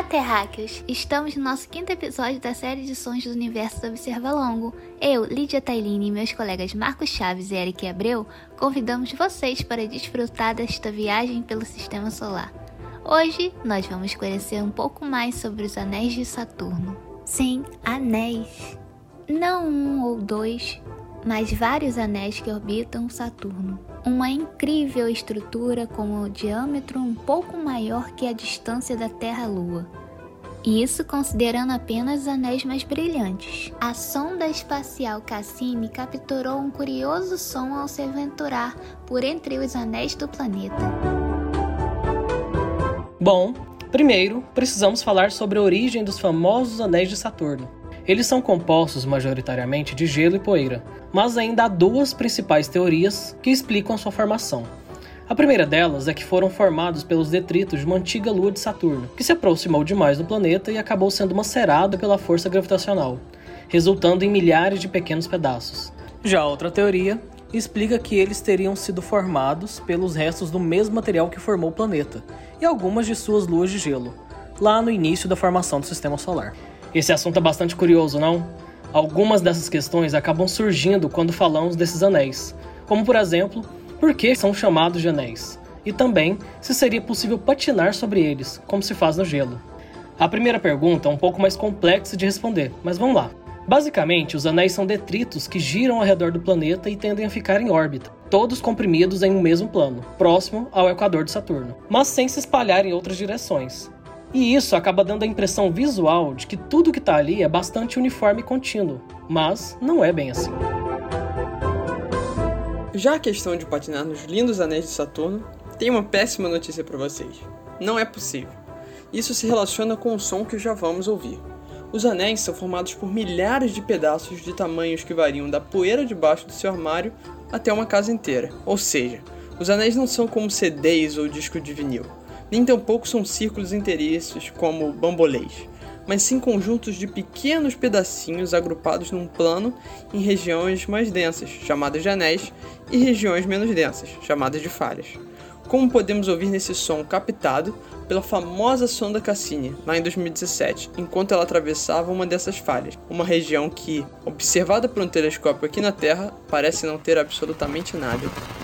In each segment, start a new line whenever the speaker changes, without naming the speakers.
terráqueos! Estamos no nosso 5º episódio da série de sons do universo do Observalongo. Eu, Lídia Tailine e meus colegas Marcos Chaves e Eric Abreu convidamos vocês para desfrutar desta viagem pelo Sistema Solar. Hoje, nós vamos conhecer um pouco mais sobre os anéis de Saturno. Sim, anéis. Não um ou dois, mas vários anéis que orbitam Saturno. Uma incrível estrutura com o diâmetro um pouco maior que a distância da Terra-Lua. E isso considerando apenas os anéis mais brilhantes. A sonda espacial Cassini capturou um curioso som ao se aventurar por entre os anéis do planeta.
Bom, primeiro precisamos falar sobre a origem dos famosos anéis de Saturno. Eles são compostos majoritariamente de gelo e poeira, mas ainda há duas principais teorias que explicam sua formação. A primeira delas é que foram formados pelos detritos de uma antiga lua de Saturno, que se aproximou demais do planeta e acabou sendo macerada pela força gravitacional, resultando em milhares de pequenos pedaços. Já a outra teoria explica que eles teriam sido formados pelos restos do mesmo material que formou o planeta, e algumas de suas luas de gelo, lá no início da formação do Sistema Solar. Esse assunto é bastante curioso, não? Algumas dessas questões acabam surgindo quando falamos desses anéis, como por exemplo, por que são chamados de anéis? E também, se seria possível patinar sobre eles, como se faz no gelo. A primeira pergunta é um pouco mais complexa de responder, mas vamos lá. Basicamente, os anéis são detritos que giram ao redor do planeta e tendem a ficar em órbita, todos comprimidos em um mesmo plano, próximo ao equador de Saturno, mas sem se espalhar em outras direções. E isso acaba dando a impressão visual de que tudo que está ali é bastante uniforme e contínuo, mas não é bem assim.
Já a questão de patinar nos lindos anéis de Saturno, tem uma péssima notícia para vocês. Não é possível. Isso se relaciona com o som que já vamos ouvir. Os anéis são formados por milhares de pedaços de tamanhos que variam da poeira debaixo do seu armário até uma casa inteira. Ou seja, os anéis não são como CDs ou disco de vinil. Nem tampouco são círculos inteiriços como bambolês, mas sim conjuntos de pequenos pedacinhos agrupados num plano em regiões mais densas, chamadas de anéis, e regiões menos densas, chamadas de falhas. Como podemos ouvir nesse som captado pela famosa sonda Cassini, lá em 2017, enquanto ela atravessava uma dessas falhas, uma região que, observada por um telescópio aqui na Terra, parece não ter absolutamente nada.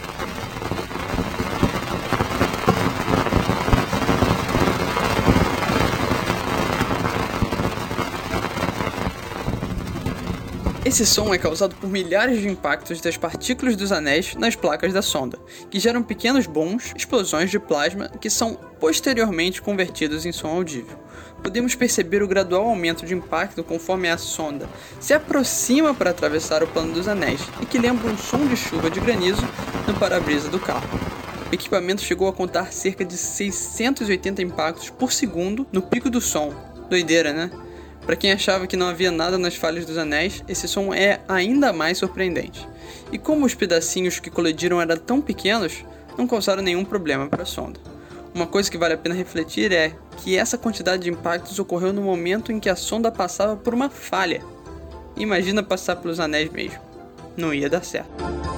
Esse som é causado por milhares de impactos das partículas dos anéis nas placas da sonda, que geram pequenos booms, explosões de plasma que são posteriormente convertidos em som audível. Podemos perceber o gradual aumento de impacto conforme a sonda se aproxima para atravessar o plano dos anéis e que lembra um som de chuva de granizo no para-brisa do carro. O equipamento chegou a contar cerca de 680 impactos por segundo no pico do som. Doideira, né? Para quem achava que não havia nada nas falhas dos anéis, esse som é ainda mais surpreendente. E como os pedacinhos que colidiram eram tão pequenos, não causaram nenhum problema para a sonda. Uma coisa que vale a pena refletir é que essa quantidade de impactos ocorreu no momento em que a sonda passava por uma falha. Imagina passar pelos anéis mesmo. Não ia dar certo.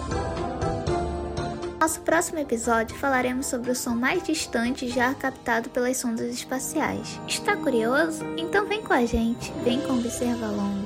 No nosso próximo episódio falaremos sobre o som mais distante já captado pelas sondas espaciais. Está curioso? Então vem com a gente, vem com o Observalongo.